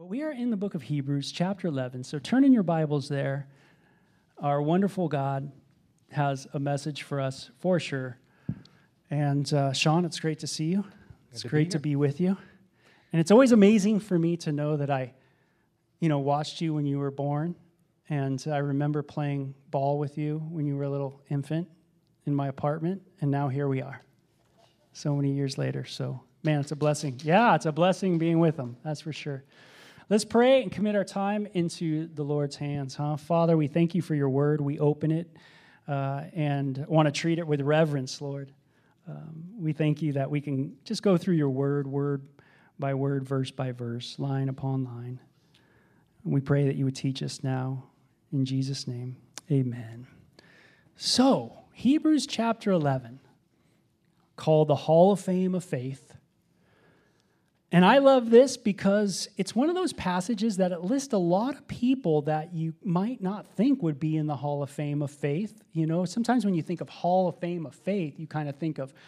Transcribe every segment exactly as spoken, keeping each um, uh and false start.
But we are in the book of Hebrews, chapter eleven. So turn in your Bibles there. Our wonderful God has a message for us, for sure. And uh, Sean, it's great to see you. It's Good to great be to be with you. And it's always amazing for me to know that I, you know, watched you when you were born. And I remember playing ball with you when you were a little infant in my apartment. And now here we are, so many years later. So, man, it's a blessing. Yeah, it's a blessing being with them. That's for sure. Let's pray and commit our time into the Lord's hands, huh? Father, we thank you for your word. We open it uh, and want to treat it with reverence, Lord. Um, we thank you that we can just go through your word, word by word, verse by verse, line upon line. And we pray that you would teach us now. In Jesus' name, amen. So, Hebrews chapter eleven, called the Hall of Fame of Faith. And I love this because it's one of those passages that it lists a lot of people that you might not think would be in the Hall of Fame of Faith. You know, sometimes when you think of Hall of Fame of Faith, you kind of think of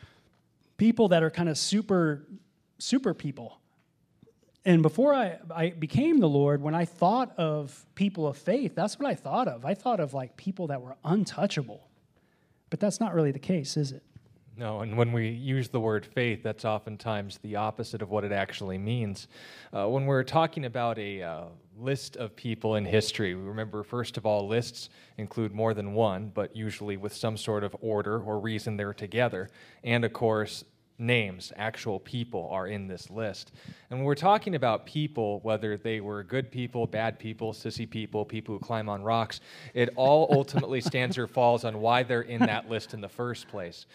people that are kind of super, super people. And before I, I became the Lord, when I thought of people of faith, that's what I thought of. I thought of like people that were untouchable. But that's not really the case, is it? No, and when we use the word faith, that's oftentimes the opposite of what it actually means. Uh, when we're talking about a uh, list of people in history, we remember, first of all, lists include more than one, but usually with some sort of order or reason they're together. And, of course, names, actual people are in this list. And when we're talking about people, whether they were good people, bad people, sissy people, people who climb on rocks, it all ultimately stands or falls on why they're in that list in the first place.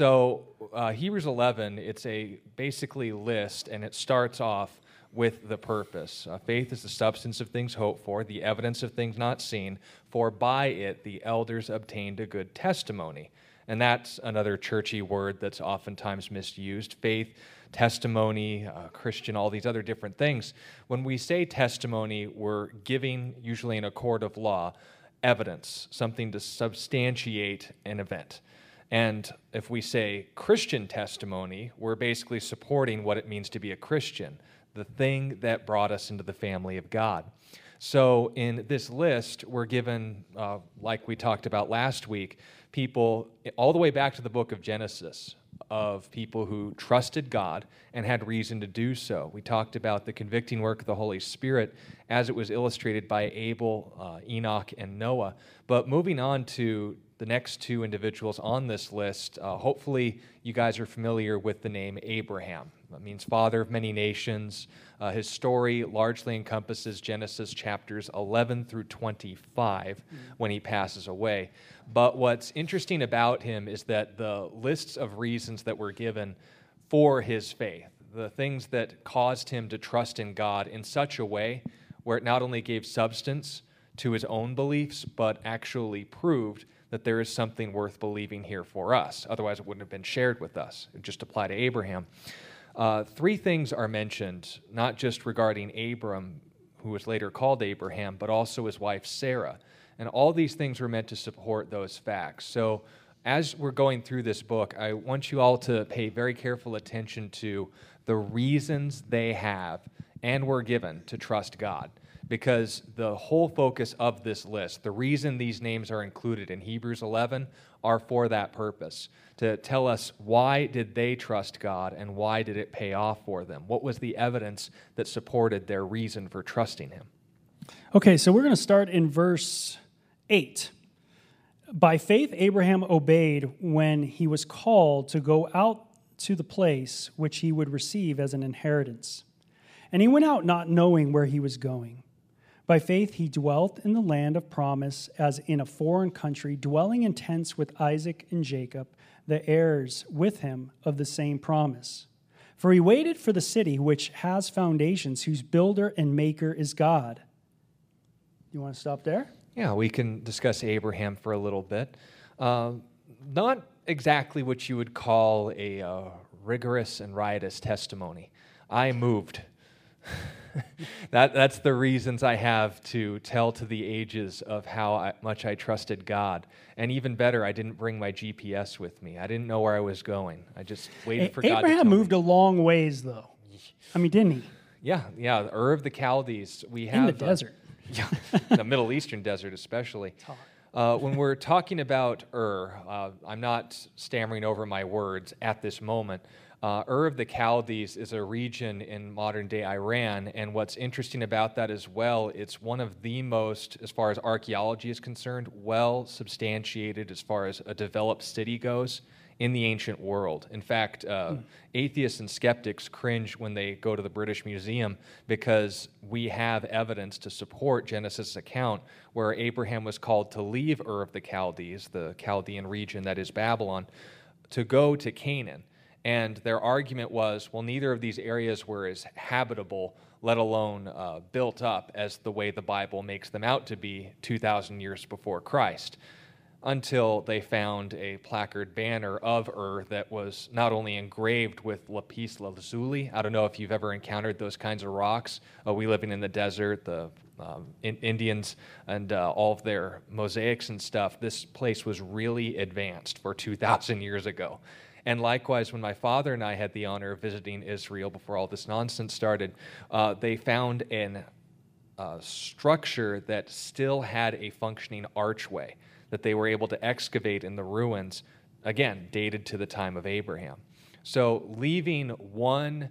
So uh, Hebrews eleven, it's a basically list, and it starts off with the purpose. Uh, faith is the substance of things hoped for, the evidence of things not seen, for by it the elders obtained a good testimony. And that's another churchy word that's oftentimes misused. Faith, testimony, uh, Christian, all these other different things. When we say testimony, we're giving, usually in a court of law, evidence, something to substantiate an event. And if we say Christian testimony, we're basically supporting what it means to be a Christian, the thing that brought us into the family of God. So in this list, we're given, uh, like we talked about last week, people all the way back to the book of Genesis, of people who trusted God and had reason to do so. We talked about the convicting work of the Holy Spirit as it was illustrated by Abel, uh, Enoch, and Noah. But moving on to the next two individuals on this list, uh, hopefully you guys are familiar with the name Abraham. That means father of many nations. Uh, his story largely encompasses Genesis chapters eleven through twenty-five mm-hmm. when he passes away. But what's interesting about him is that the lists of reasons that were given for his faith, the things that caused him to trust in God in such a way where it not only gave substance to his own beliefs, but actually proved that there is something worth believing here for us. Otherwise, it wouldn't have been shared with us. It would just apply to Abraham. Uh, three things are mentioned, not just regarding Abram, who was later called Abraham, but also his wife Sarah. And all these things were meant to support those facts. So as we're going through this book, I want you all to pay very careful attention to the reasons they have and were given to trust God. Because the whole focus of this list, the reason these names are included in Hebrews eleven, are for that purpose, to tell us why did they trust God and why did it pay off for them? What was the evidence that supported their reason for trusting him? Okay, so we're going to start in verse eight. By faith, Abraham obeyed when he was called to go out to the place which he would receive as an inheritance. And he went out not knowing where he was going. By faith, he dwelt in the land of promise as in a foreign country, dwelling in tents with Isaac and Jacob, the heirs with him of the same promise. For he waited for the city which has foundations, whose builder and maker is God. You want to stop there? Yeah, we can discuss Abraham for a little bit. Uh, not exactly what you would call a uh, rigorous and riotous testimony. I moved. that That's the reasons I have to tell to the ages of how I, much I trusted God. And even better, I didn't bring my G P S with me. I didn't know where I was going. I just waited for Abraham God to tell moved me. a long ways, though. I mean, didn't he? Yeah, yeah, the Ur of the Chaldees. We have In the uh, desert. yeah, the Middle Eastern desert especially. It's hot. Uh, when we're talking about Ur, uh, I'm not stammering over my words at this moment. Uh, Ur of the Chaldees is a region in modern-day Iran, and what's interesting about that as well, it's one of the most, as far as archaeology is concerned, well substantiated as far as a developed city goes in the ancient world. In fact, uh, mm. atheists and skeptics cringe when they go to the British Museum because we have evidence to support Genesis' account where Abraham was called to leave Ur of the Chaldees, the Chaldean region that is Babylon, to go to Canaan. And their argument was, well, neither of these areas were as habitable, let alone uh, built up as the way the Bible makes them out to be two thousand years before Christ, until they found a placard banner of Ur that was not only engraved with lapis lazuli. I don't know if you've ever encountered those kinds of rocks. Uh, we living in the desert, the um, in Indians and uh, all of their mosaics and stuff, this place was really advanced for two thousand years ago. And likewise, when my father and I had the honor of visiting Israel before all this nonsense started, uh, they found an uh, structure that still had a functioning archway that they were able to excavate in the ruins, again, dated to the time of Abraham. So leaving one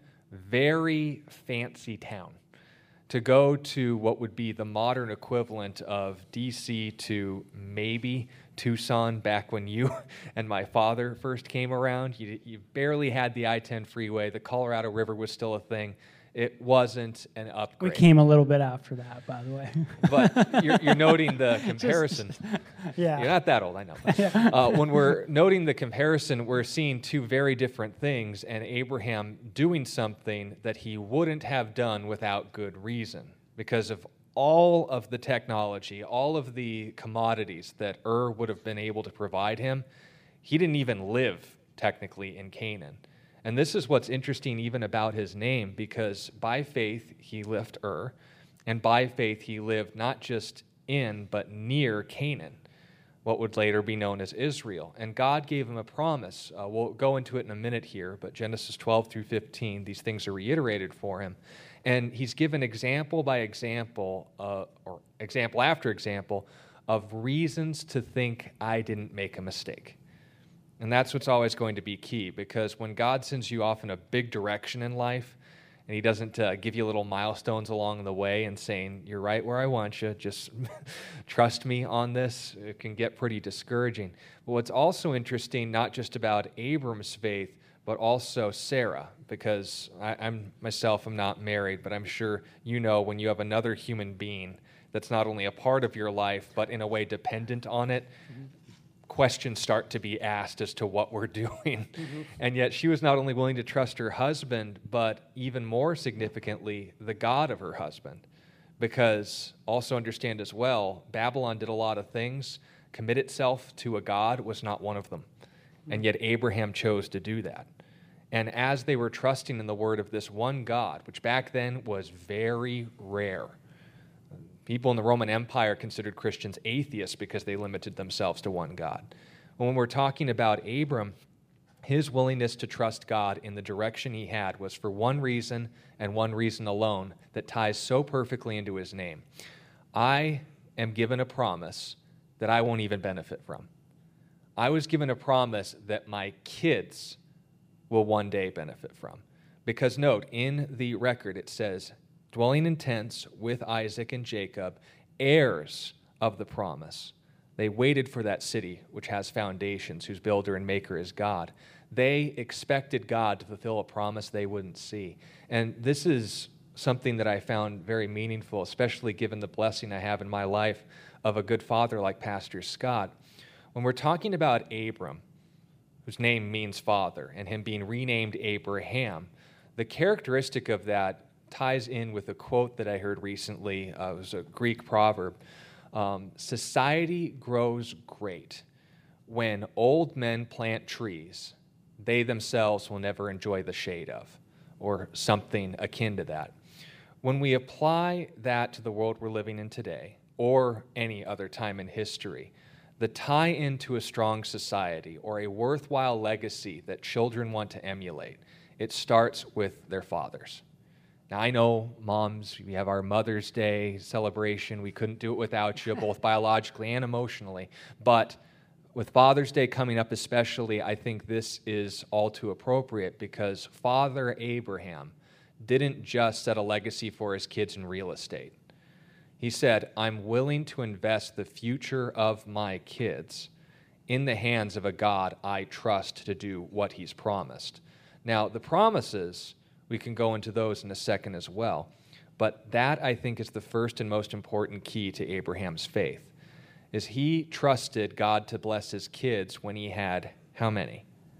very fancy town to go to what would be the modern equivalent of D C to maybe Tucson back when you and my father first came around. You, you barely had the I ten freeway. The Colorado River was still a thing. It wasn't an upgrade. We came a little bit after that, by the way. But you're, you're noting the comparison. Just, yeah. You're not that old, I know. uh, when we're noting the comparison, we're seeing two very different things, and Abraham doing something that he wouldn't have done without good reason because of all of the technology, all of the commodities that Ur would have been able to provide him. He didn't even live, technically, in Canaan. And this is what's interesting even about his name, because by faith he left Ur, and by faith he lived not just in, but near Canaan, what would later be known as Israel. And God gave him a promise. Uh, we'll go into it in a minute here, but Genesis twelve through fifteen, these things are reiterated for him. And he's given example by example, uh, or example after example, of reasons to think I didn't make a mistake. And that's what's always going to be key, because when God sends you off in a big direction in life, and he doesn't uh, give you little milestones along the way and saying, you're right where I want you, just trust me on this, it can get pretty discouraging. But what's also interesting, not just about Abram's faith, but also Sarah, because I, I'm myself am not married, but I'm sure you know when you have another human being that's not only a part of your life, but in a way dependent on it, mm-hmm. questions start to be asked as to what we're doing. Mm-hmm. And yet she was not only willing to trust her husband, but even more significantly, the God of her husband. Because also understand as well, Babylon did a lot of things. Commit itself to a God was not one of them. Mm-hmm. And yet Abraham chose to do that. And as they were trusting in the word of this one God, which back then was very rare, people in the Roman Empire considered Christians atheists because they limited themselves to one God. When we're talking about Abram, his willingness to trust God in the direction he had was for one reason and one reason alone that ties so perfectly into his name. I am given a promise that I won't even benefit from. I was given a promise that my kids will one day benefit from. Because note, in the record it says, dwelling in tents with Isaac and Jacob, heirs of the promise. They waited for that city which has foundations, whose builder and maker is God. They expected God to fulfill a promise they wouldn't see. And this is something that I found very meaningful, especially given the blessing I have in my life of a good father like Pastor Scott. When we're talking about Abram, whose name means father, and him being renamed Abraham, the characteristic of that ties in with a quote that I heard recently. Uh, it was a Greek proverb. Um, Society grows great when old men plant trees they themselves will never enjoy the shade of, or something akin to that. When we apply that to the world we're living in today, or any other time in history, the tie into a strong society or a worthwhile legacy that children want to emulate, it starts with their fathers. Now, I know, moms, we have our Mother's Day celebration. We couldn't do it without you, both biologically and emotionally. But with Father's Day coming up especially, I think this is all too appropriate because Father Abraham didn't just set a legacy for his kids in real estate. He said, I'm willing to invest the future of my kids in the hands of a God I trust to do what he's promised. Now, the promises, we can go into those in a second as well. But that, I think, is the first and most important key to Abraham's faith, is he trusted God to bless his kids when he had how many?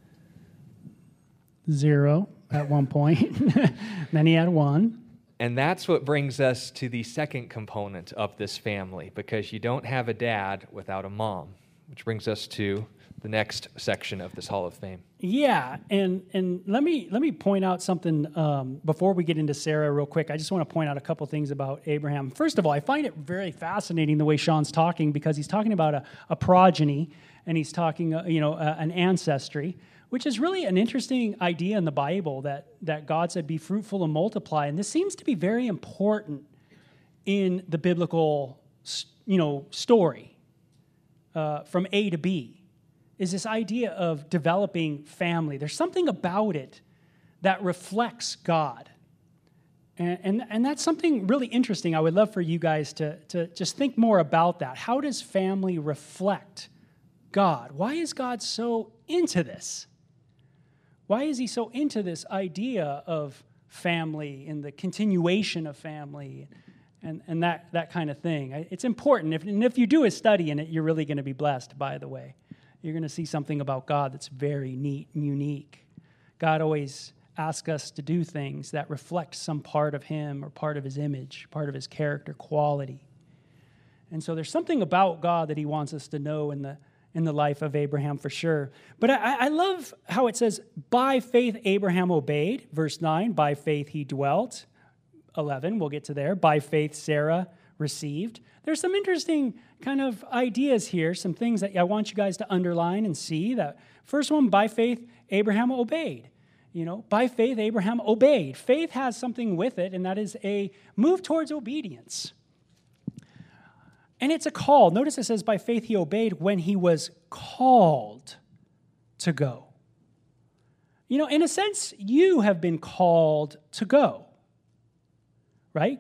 Zero at one point. Then he had one. And that's what brings us to the second component of this family, because you don't have a dad without a mom, which brings us to the next section of this Hall of Fame. Yeah, and and let me let me point out something um, before we get into Sarah real quick. I just want to point out a couple things about Abraham. First of all, I find it very fascinating the way Sean's talking, because he's talking about a, a progeny, and he's talking, uh, you know, uh, an ancestry, which is really an interesting idea in the Bible, that that God said, be fruitful and multiply. And this seems to be very important in the biblical, you know, story uh, from A to B. Is this idea of developing family. There's something about it that reflects God. And, and, and that's something really interesting. I would love for you guys to, to just think more about that. How does family reflect God? Why is God so into this? Why is he so into this idea of family and the continuation of family and, and that, that kind of thing? It's important. If, and if you do a study in it, you're really going to be blessed, by the way. You're going to see something about God that's very neat and unique. God always asks us to do things that reflect some part of him or part of his image, part of his character quality. And so there's something about God that he wants us to know in the in the life of Abraham for sure. But I, I love how it says, by faith Abraham obeyed, verse nine, by faith he dwelt, eleven, we'll get to there, by faith Sarah received. There's some interesting kind of ideas here, some things that I want you guys to underline and see. That first one, by faith, Abraham obeyed. You know, by faith, Abraham obeyed. Faith has something with it, and that is a move towards obedience. And it's a call. Notice it says, by faith he obeyed when he was called to go. You know, in a sense, you have been called to go, right?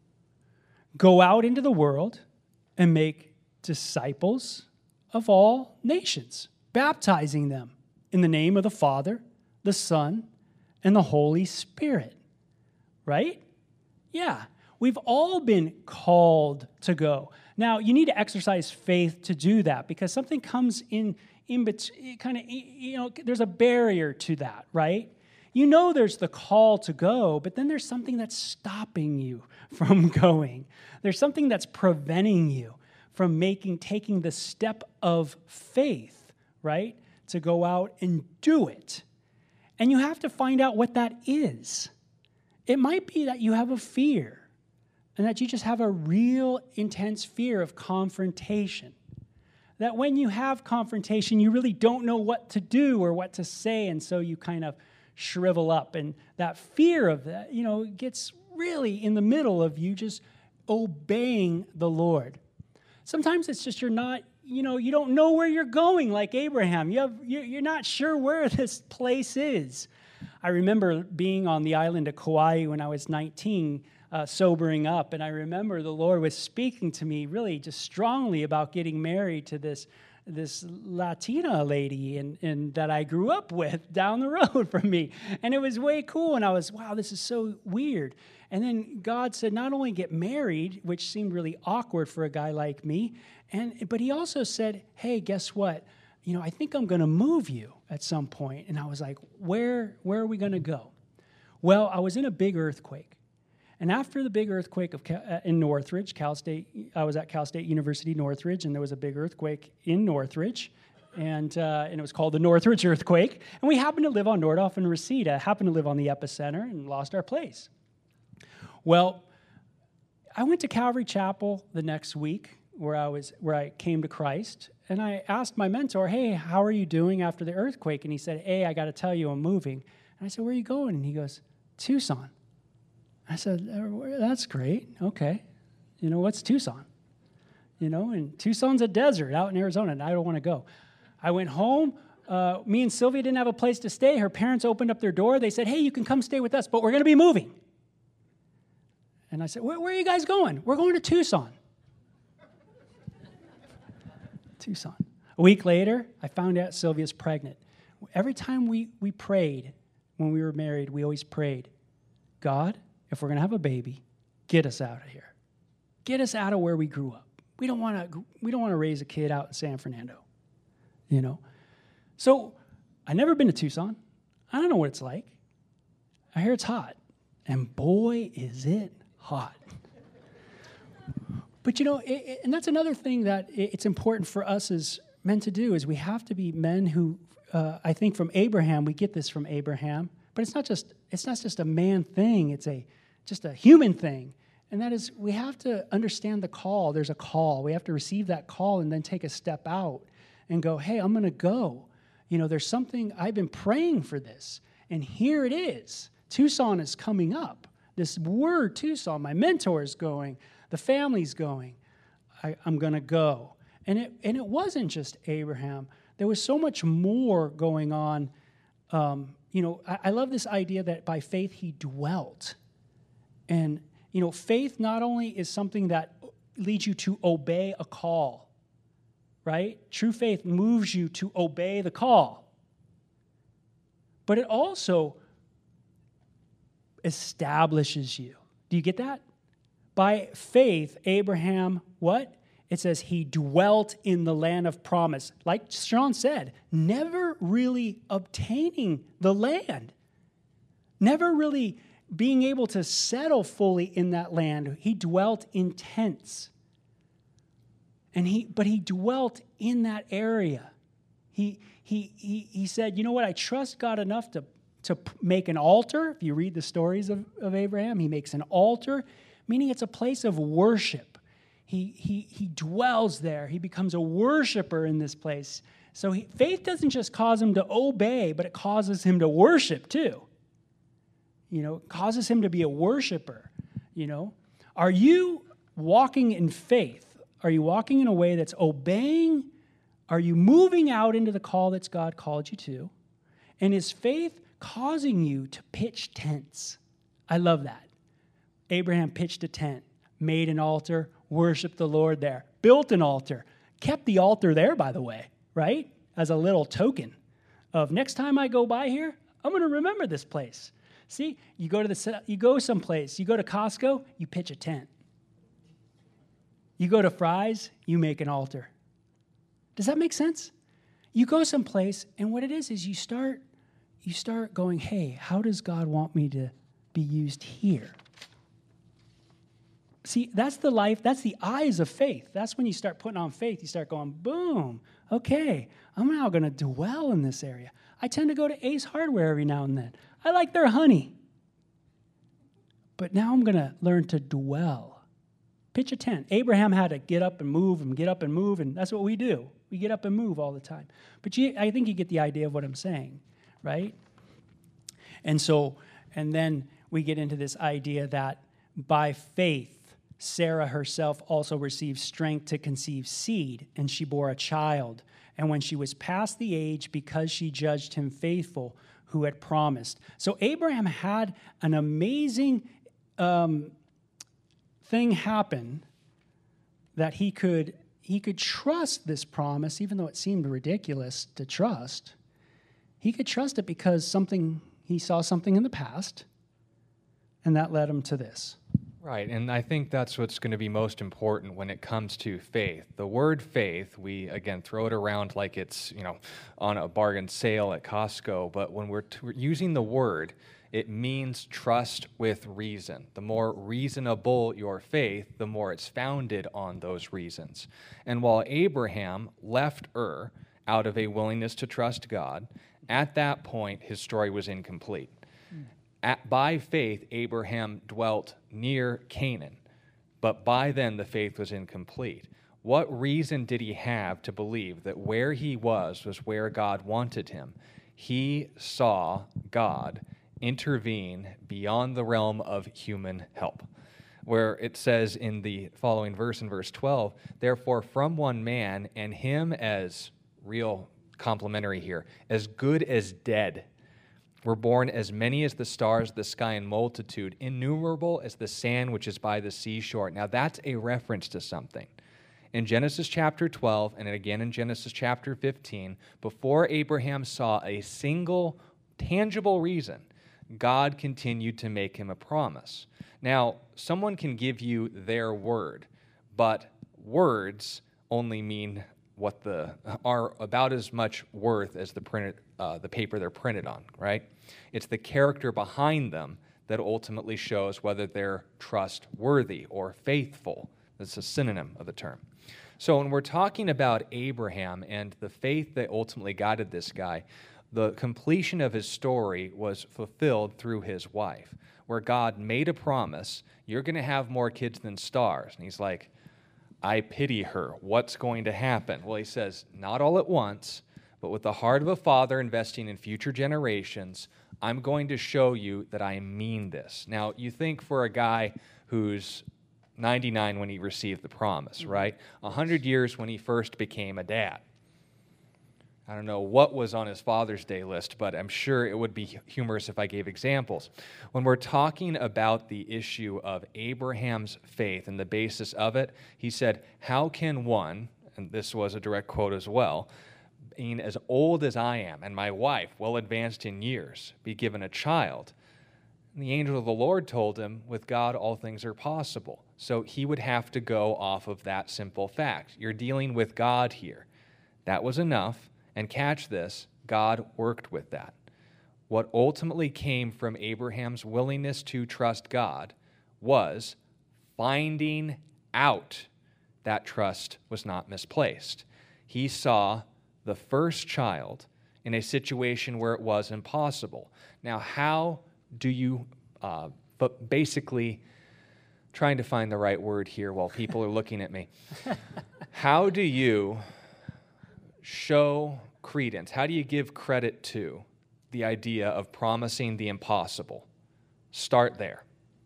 Go out into the world and make disciples of all nations, baptizing them in the name of the Father, the Son, and the Holy Spirit, right? Yeah, we've all been called to go. Now, you need to exercise faith to do that, because something comes in, in between, kind of, you know, there's a barrier to that, right? You know there's the call to go, but then there's something that's stopping you from going. There's something that's preventing you from making, taking the step of faith, right, to go out and do it. And you have to find out what that is. It might be that you have a fear, and that you just have a real intense fear of confrontation. That when you have confrontation, you really don't know what to do or what to say, and so you kind of shrivel up. And that fear of that, you know, gets really in the middle of you just obeying the Lord. Sometimes it's just you're not, you know, you don't know where you're going like Abraham. You have, you're not sure where this place is. I remember being on the island of Kauai when I was nineteen, Uh, sobering up, and I remember the Lord was speaking to me really just strongly about getting married to this this Latina lady and, and that I grew up with down the road from me. And it was way cool, and I was, wow, this is so weird. And then God said, not only get married, which seemed really awkward for a guy like me, and but he also said, hey, guess what? You know, I think I'm going to move you at some point. And I was like, where, where are we going to go? Well, I was in a big earthquake. And after the big earthquake of Cal, uh, in Northridge, Cal State, I was at Cal State University, Northridge, and there was a big earthquake in Northridge, and uh, and it was called the Northridge earthquake. And we happened to live on Nordhoff and Reseda, happened to live on the epicenter, and lost our place. Well, I went to Calvary Chapel the next week, where I was where I came to Christ, and I asked my mentor, "Hey, how are you doing after the earthquake?" And he said, "Hey, I got to tell you, I'm moving." And I said, "Where are you going?" And he goes, "Tucson." I said, that's great. Okay. You know, what's Tucson? You know, and Tucson's a desert out in Arizona, and I don't want to go. I went home. Uh, me and Sylvia didn't have a place to stay. Her parents opened up their door. They said, hey, you can come stay with us, but we're going to be moving. And I said, where, where are you guys going? We're going to Tucson. Tucson. A week later, I found out Sylvia's pregnant. Every time we, we prayed when we were married, we always prayed, God, if we're going to have a baby, get us out of here. Get us out of where we grew up. We don't want to we don't want to raise a kid out in San Fernando. You know? So, I've never been to Tucson. I don't know what it's like. I hear it's hot. And boy, is it hot. But you know, it, it, and that's another thing that it, it's important for us as men to do, is we have to be men who, uh, I think from Abraham, we get this from Abraham, but it's not just it's not just a man thing, it's a just a human thing. And that is, we have to understand the call. There's a call. We have to receive that call and then take a step out and go, hey, I'm going to go. You know, there's something, I've been praying for this, and here it is. Tucson is coming up. This word, Tucson, my mentor is going, the family's going. I, I'm going to go. And it and it wasn't just Abraham. There was so much more going on. Um, you know, I, I love this idea that by faith he dwelt. And, you know, faith not only is something that leads you to obey a call, right? True faith moves you to obey the call. But it also establishes you. Do you get that? By faith, Abraham, what? It says he dwelt in the land of promise. Like Sean said, never really obtaining the land. Never really being able to settle fully in that land. He dwelt in tents. And he, but he dwelt in that area. He, he, he, he said, you know what, I trust God enough to, to make an altar. If you read the stories of, of Abraham, he makes an altar, meaning it's a place of worship. He, he, he dwells there. He becomes a worshiper in this place. So he, faith doesn't just cause him to obey, but it causes him to worship too. You know, it causes him to be a worshiper, you know. Are you walking in faith? Are you walking in a way that's obeying? Are you moving out into the call that's God called you to? And is faith causing you to pitch tents? I love that. Abraham pitched a tent, made an altar, worshiped the Lord there, built an altar, kept the altar there, by the way, right? As a little token of next time I go by here, I'm going to remember this place. See, you go to the you go someplace, you go to Costco, you pitch a tent. You go to Fry's, you make an altar. Does that make sense? You go someplace, and what it is is you start you start going, hey, how does God want me to be used here? See, that's the life, that's the eyes of faith. That's when you start putting on faith. You start going, boom, okay, I'm now going to dwell in this area. I tend to go to Ace Hardware every now and then. I like their honey. But now I'm going to learn to dwell. Pitch a tent. Abraham had to get up and move and get up and move, and that's what we do. We get up and move all the time. But you, I think you get the idea of what I'm saying, right? And so, and then we get into this idea that by faith, Sarah herself also received strength to conceive seed, and she bore a child. And when she was past the age, because she judged him faithful who had promised. So Abraham had an amazing um, thing happen that he could he could trust this promise, even though it seemed ridiculous to trust. He could trust it because something he saw something in the past, and that led him to this. Right, and I think that's what's going to be most important when it comes to faith. The word faith, we, again, throw it around like it's, you know, on a bargain sale at Costco, but when we're, t- we're using the word, it means trust with reason. The more reasonable your faith, the more it's founded on those reasons. And while Abraham left Ur out of a willingness to trust God, at that point, his story was incomplete. At, by faith, Abraham dwelt near Canaan, but by then the faith was incomplete. What reason did he have to believe that where he was was where God wanted him? He saw God intervene beyond the realm of human help, where it says in the following verse, in verse twelve, therefore from one man, and him as real complimentary here, as good as dead, were born as many as the stars of the sky in multitude, innumerable as the sand which is by the seashore. Now that's a reference to something. In Genesis chapter twelve, and again in Genesis chapter fifteen, before Abraham saw a single tangible reason, God continued to make him a promise. Now, someone can give you their word, but words only mean what the are about as much worth as the printed uh, the paper they're printed on, right? It's the character behind them that ultimately shows whether they're trustworthy or faithful. That's a synonym of the term. So when we're talking about Abraham and the faith that ultimately guided this guy, the completion of his story was fulfilled through his wife, where God made a promise, you're going to have more kids than stars. And he's like, I pity her. What's going to happen? Well, he says, not all at once, but with the heart of a father investing in future generations, I'm going to show you that I mean this. Now, you think for a guy who's ninety-nine when he received the promise, right? one hundred years when he first became a dad. I don't know what was on his Father's Day list, but I'm sure it would be humorous if I gave examples. When we're talking about the issue of Abraham's faith and the basis of it, he said, how can one, and this was a direct quote as well, being as old as I am and my wife, well advanced in years, be given a child? And the angel of the Lord told him, with God all things are possible. So he would have to go off of that simple fact. You're dealing with God here. That was enough. And catch this, God worked with that. What ultimately came from Abraham's willingness to trust God was finding out that trust was not misplaced. He saw the first child in a situation where it was impossible. Now, how do you, uh, but basically, trying to find the right word here while people are looking at me, how do you show credence? How do you give credit to the idea of promising the impossible? Start there.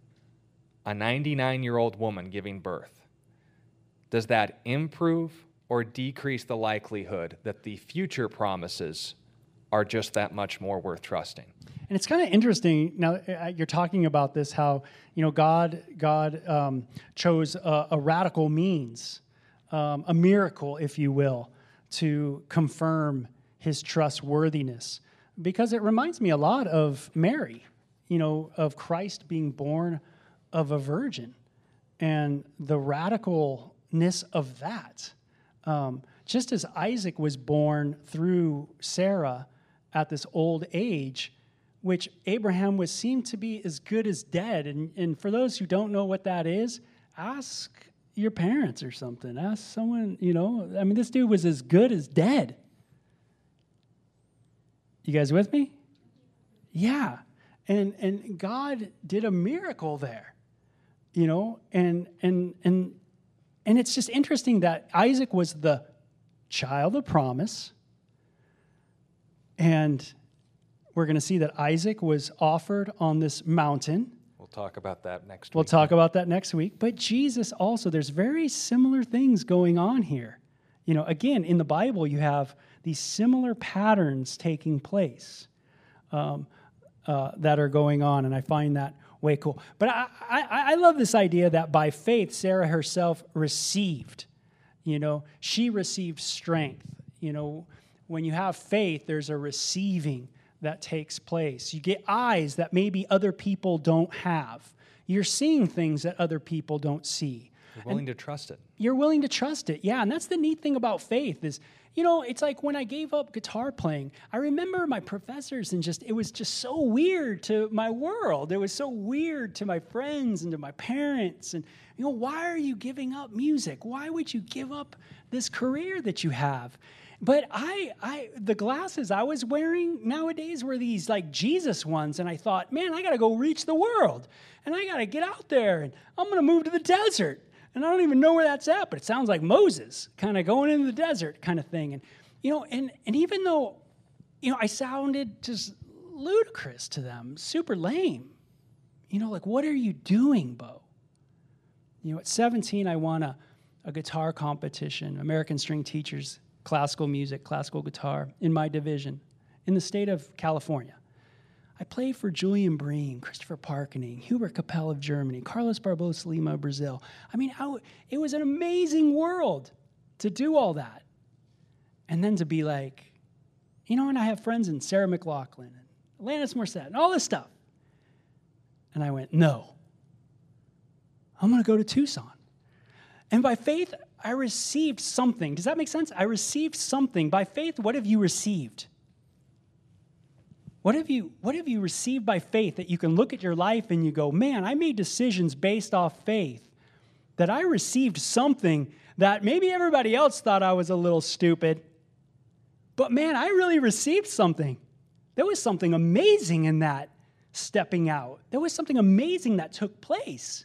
A ninety-nine-year-old woman giving birth. Does that improve or decrease the likelihood that the future promises are just that much more worth trusting? And it's kind of interesting now uh, you're talking about this, how you know God God um, chose a, a radical means, um, a miracle, if you will, to confirm his trustworthiness, because it reminds me a lot of Mary, you know, of Christ being born of a virgin, and the radicalness of that. Um, just as Isaac was born through Sarah at this old age, which Abraham was seen to be as good as dead. And, and for those who don't know what that is, ask your parents or something. Ask someone, you know, I mean, this dude was as good as dead. You guys with me? Yeah. And and God did a miracle there, you know, and and and and it's just interesting that Isaac was the child of promise, and we're going to see that Isaac was offered on this mountain. We'll talk about that next We'll week. talk about that next week. But Jesus also, there's very similar things going on here. You know, again, in the Bible, you have these similar patterns taking place um, uh, that are going on, and I find that way cool. But I, I, I love this idea that by faith, Sarah herself received. You know, she received strength. You know, when you have faith, there's a receiving that takes place. You get eyes that maybe other people don't have. You're seeing things that other people don't see. You're willing and to trust it. You're willing to trust it, yeah. And that's the neat thing about faith is, you know, it's like when I gave up guitar playing, I remember my professors and just, it was just so weird to my world. It was so weird to my friends and to my parents. And, you know, why are you giving up music? Why would you give up this career that you have? But I, I, the glasses I was wearing nowadays were these like Jesus ones, and I thought, man, I got to go reach the world, and I got to get out there, and I'm going to move to the desert, and I don't even know where that's at, but it sounds like Moses, kind of going into the desert kind of thing, and you know, and and even though, you know, I sounded just ludicrous to them, super lame. You know, like, what are you doing, Bo? You know, at seventeen, I won a, a guitar competition, American String Teachers, classical music, classical guitar, in my division, in the state of California. I played for Julian Breen, Christopher Parkening, Hubert Capell of Germany, Carlos Barbosa Lima of Brazil. I mean, I w- it was an amazing world to do all that. And then to be like, you know, and I have friends in Sarah McLachlan and Alanis Morissette and all this stuff. And I went, no, I'm going to go to Tucson. And by faith, I received something. Does that make sense? I received something. By faith, what have you received? What have you, what have you received by faith that you can look at your life and you go, man, I made decisions based off faith, that I received something that maybe everybody else thought I was a little stupid, but man, I really received something. There was something amazing in that stepping out. There was something amazing that took place.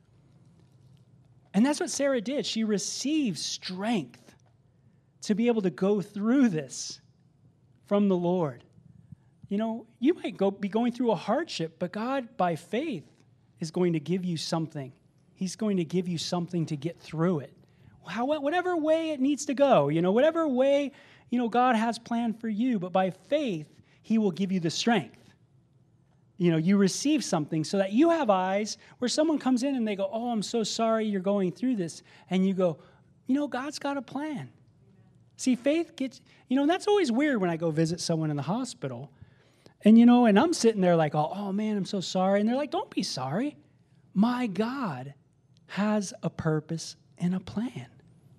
And that's what Sarah did. She received strength to be able to go through this from the Lord. You know, you might go be going through a hardship, but God, by faith, is going to give you something. He's going to give you something to get through it. How, whatever way it needs to go, you know, whatever way, you know, God has planned for you, but by faith, He will give you the strength. You know, you receive something so that you have eyes where someone comes in and they go, oh, I'm so sorry you're going through this. And you go, you know, God's got a plan. See, faith gets, you know, and that's always weird when I go visit someone in the hospital. And, you know, and I'm sitting there like, oh, oh man, I'm so sorry. And they're like, don't be sorry. My God has a purpose and a plan.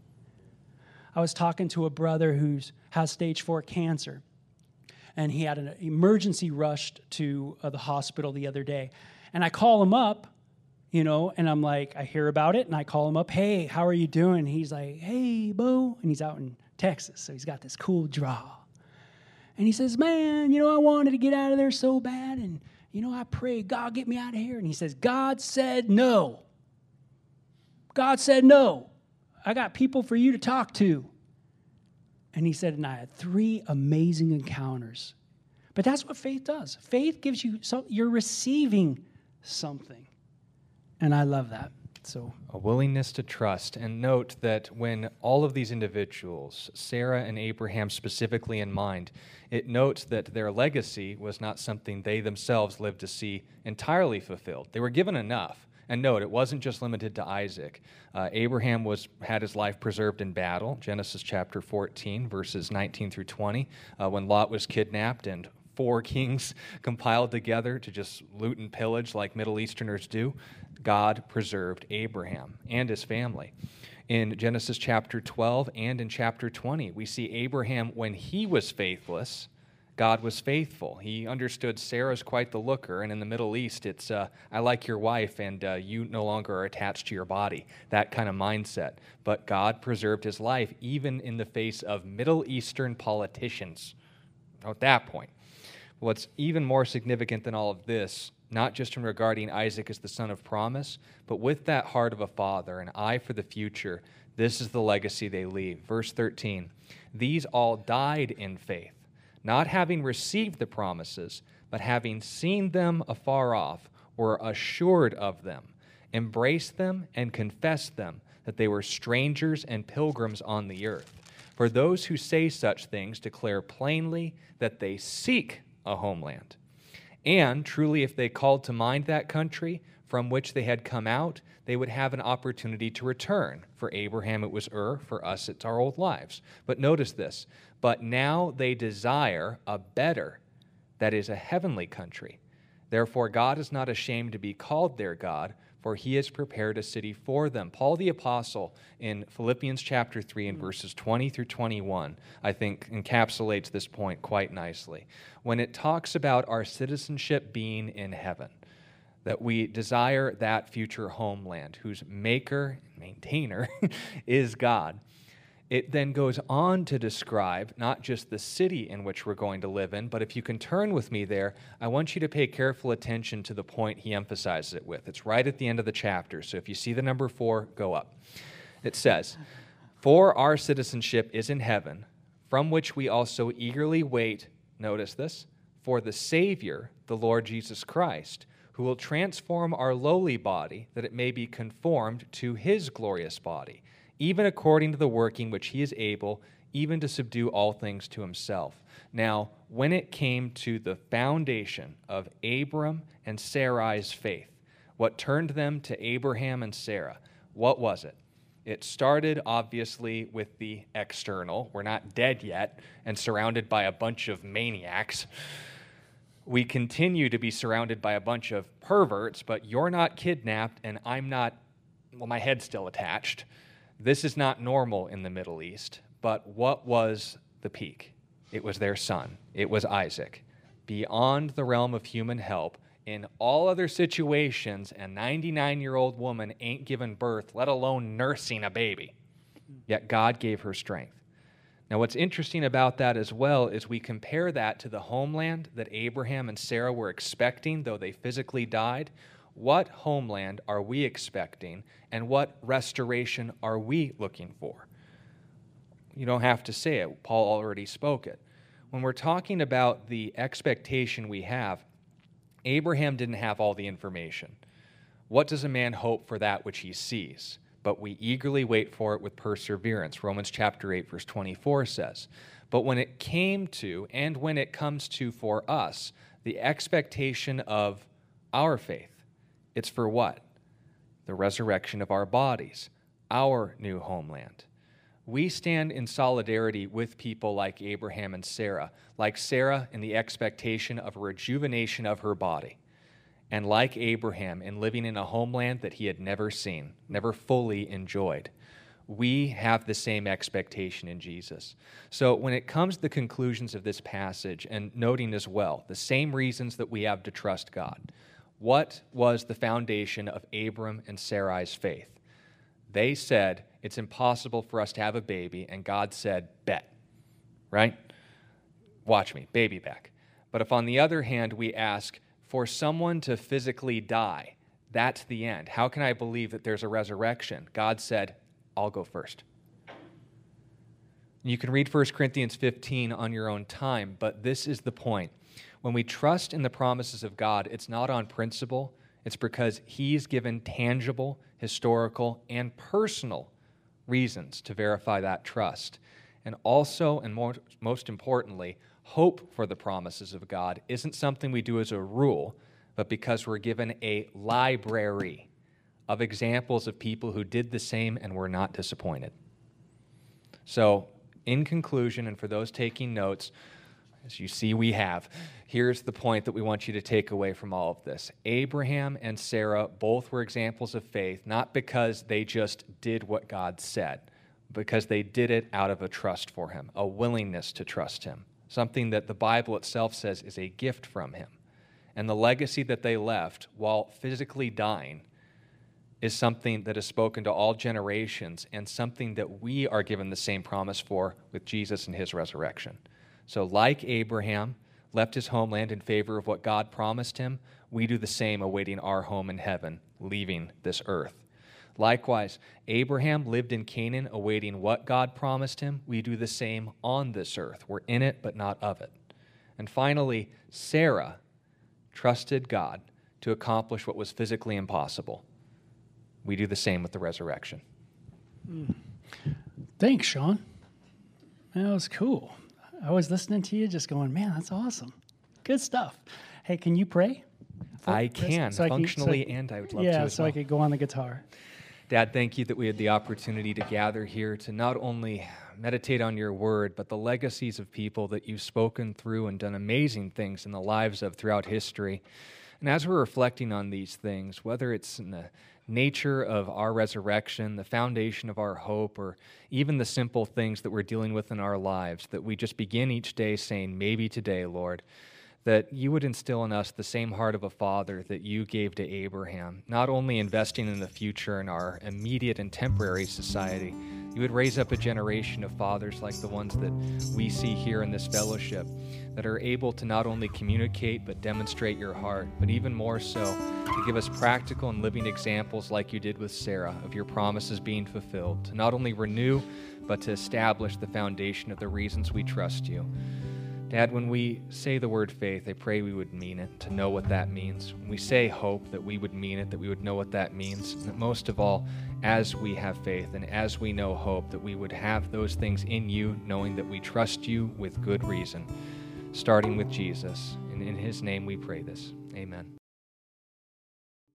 I was talking to a brother who has stage four cancer. And he had an emergency rushed to uh, the hospital the other day. And I call him up, you know, and I'm like, I hear about it, and I call him up, hey, how are you doing? And he's like, hey, Bo. And he's out in Texas, so he's got this cool draw. And he says, man, you know, I wanted to get out of there so bad, and, you know, I prayed, God, get me out of here. And he says, God said no. God said no. I got people for you to talk to. And he said, and I had three amazing encounters. But that's what faith does. Faith gives you, some, you're receiving something. And I love that. So a willingness to trust. And note that when all of these individuals, Sarah and Abraham specifically in mind, it notes that their legacy was not something they themselves lived to see entirely fulfilled. They were given enough. And note, it wasn't just limited to Isaac. Uh, Abraham was had his life preserved in battle, Genesis chapter fourteen, verses nineteen through twenty, uh, when Lot was kidnapped and four kings compiled together to just loot and pillage like Middle Easterners do. God preserved Abraham and his family. In Genesis chapter twelve and in chapter twenty, we see Abraham, when he was faithless, God was faithful. He understood Sarah's quite the looker, and in the Middle East, it's, uh, I like your wife, and uh, you no longer are attached to your body, that kind of mindset. But God preserved his life, even in the face of Middle Eastern politicians. At that point. What's even more significant than all of this, not just in regarding Isaac as the son of promise, but with that heart of a father, an eye for the future, this is the legacy they leave. Verse thirteen, these all died in faith, not having received the promises, but having seen them afar off, were assured of them, embraced them, and confessed them, that they were strangers and pilgrims on the earth. For those who say such things declare plainly that they seek a homeland. And truly, if they called to mind that country from which they had come out, they would have an opportunity to return. For Abraham it was Ur, for us it's our old lives. But notice this, but now they desire a better, that is a heavenly country. Therefore God is not ashamed to be called their God, for he has prepared a city for them. Paul the Apostle in Philippians chapter three and verses twenty through twenty-one, I think encapsulates this point quite nicely. When it talks about our citizenship being in heaven, that we desire that future homeland whose maker and maintainer is God. It then goes on to describe not just the city in which we're going to live in, but if you can turn with me there, I want you to pay careful attention to the point he emphasizes it with. It's right at the end of the chapter, so if you see the number four, go up. It says, for our citizenship is in heaven, from which we also eagerly wait, notice this, for the Savior, the Lord Jesus Christ, who will transform our lowly body that it may be conformed to his glorious body, even according to the working which he is able, even to subdue all things to himself. Now, when it came to the foundation of Abram and Sarai's faith, what turned them to Abraham and Sarah, what was it? It started, obviously, with the external. We're not dead yet and surrounded by a bunch of maniacs. We continue to be surrounded by a bunch of perverts, but you're not kidnapped and I'm not, well, my head's still attached. This is not normal in the Middle East. But what was the peak? It was their son. It was Isaac. Beyond the realm of human help, in all other situations, a ninety-nine-year-old woman ain't given birth, let alone nursing a baby. Yet God gave her strength. Now, what's interesting about that as well is we compare that to the homeland that Abraham and Sarah were expecting, though they physically died. What homeland are we expecting, and what restoration are we looking for? You don't have to say it. Paul already spoke it. When we're talking about the expectation we have, Abraham didn't have all the information. What does a man hope for that which he sees? But we eagerly wait for it with perseverance. Romans chapter eight, verse twenty-four says, but when it came to, and when it comes to for us, the expectation of our faith, it's for what? The resurrection of our bodies, our new homeland. We stand in solidarity with people like Abraham and Sarah, like Sarah in the expectation of a rejuvenation of her body, and like Abraham in living in a homeland that he had never seen, never fully enjoyed. We have the same expectation in Jesus. So when it comes to the conclusions of this passage, and noting as well the same reasons that we have to trust God, what was the foundation of Abram and Sarai's faith? They said, it's impossible for us to have a baby, and God said, bet, right? Watch me, baby back. But if on the other hand we ask, for someone to physically die, that's the end. How can I believe that there's a resurrection? God said, I'll go first. You can read First Corinthians fifteen on your own time, but this is the point. When we trust in the promises of God, it's not on principle. It's because he's given tangible, historical, and personal reasons to verify that trust. And also, and more, most importantly, hope for the promises of God isn't something we do as a rule, but because we're given a library of examples of people who did the same and were not disappointed. So, in conclusion, and for those taking notes, as you see we have, here's the point that we want you to take away from all of this. Abraham and Sarah both were examples of faith, not because they just did what God said, because they did it out of a trust for him, a willingness to trust him, something that the Bible itself says is a gift from him. And the legacy that they left while physically dying is something that is spoken to all generations and something that we are given the same promise for with Jesus and his resurrection. So like Abraham left his homeland in favor of what God promised him, we do the same awaiting our home in heaven, leaving this earth. Likewise, Abraham lived in Canaan awaiting what God promised him. We do the same on this earth. We're in it, but not of it. And finally, Sarah trusted God to accomplish what was physically impossible. We do the same with the resurrection. Mm. Thanks, Sean. That was cool. I was listening to you just going, man, that's awesome. Good stuff. Hey, can you pray? I can, so functionally, I can, so, and I would love yeah, to as Yeah, so well. I could go on the guitar. Dad, thank you that we had the opportunity to gather here to not only meditate on your word, but the legacies of people that you've spoken through and done amazing things in the lives of throughout history. And as we're reflecting on these things, whether it's in the nature of our resurrection, the foundation of our hope, or even the simple things that we're dealing with in our lives, that we just begin each day saying, maybe today, Lord, that you would instill in us the same heart of a father that you gave to Abraham, not only investing in the future in our immediate and temporary society, you would raise up a generation of fathers like the ones that we see here in this fellowship that are able to not only communicate but demonstrate your heart, but even more so to give us practical and living examples like you did with Sarah of your promises being fulfilled, to not only renew but to establish the foundation of the reasons we trust you. Dad, when we say the word faith, I pray we would mean it, to know what that means. When we say hope, that we would mean it, that we would know what that means. And that most of all, as we have faith and as we know hope, that we would have those things in you, knowing that we trust you with good reason, starting with Jesus. And in his name we pray this. Amen.